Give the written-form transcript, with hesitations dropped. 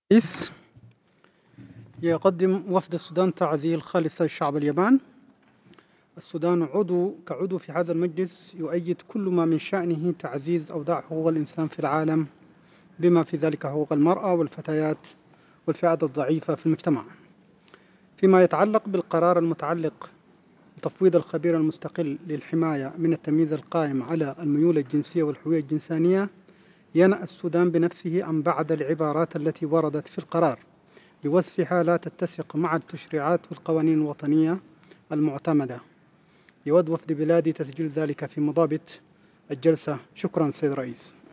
رئيس يقدم وفد السودان تعزية خالصة لشعب اليابان. السودان كعضو في هذا المجلس يؤيد كل ما من شأنه تعزيز أوضاع حقوق الإنسان في العالم، بما في ذلك حقوق المرأة والفتيات والفئات الضعيفة في المجتمع. فيما يتعلق بالقرار المتعلق بتفويض الخبير المستقل للحماية من التمييز القائم على الميول الجنسية والهوية الجنسانية، ينأى السودان بنفسه عن بعض العبارات التي وردت في القرار بوصفها لا تتسق مع التشريعات والقوانين الوطنية المعتمدة. يود وفد بلادي تسجيل ذلك في مضابط الجلسة. شكرا سيد الرئيس.